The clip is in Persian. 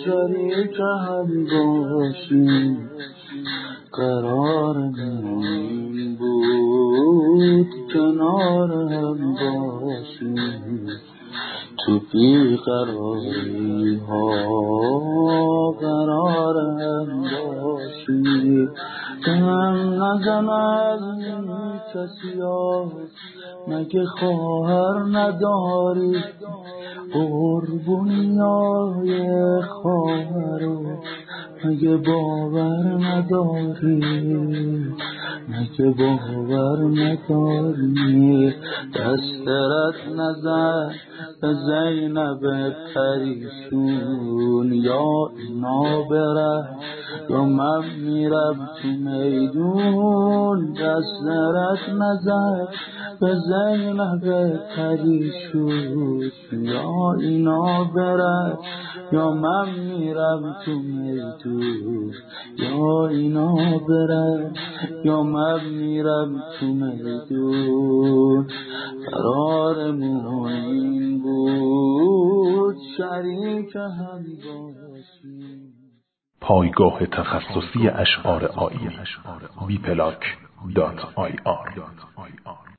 شریک هم باشیم، قرارمون این بود کنار هم باشیم. تو بیقراری ها قرار هم باشیم. دلم نزن از این کسی ها، مگه خواهر نداری؟ قربونیای خواهرو مگه باور نداری؟ مگه باور نداری؟ دسترت نزن به زینب پریشون، یا اینا بره یا من میرم تو میدون. دسترت نزن به زینب پریشون، یا اینا بره یا من میرم تو میدون. یا اینا بره یا من میرم تو میدون. قرارمون این بود شریک هم باشیم. پایگاه تخصصی اشعار آیینی www.vplac.ir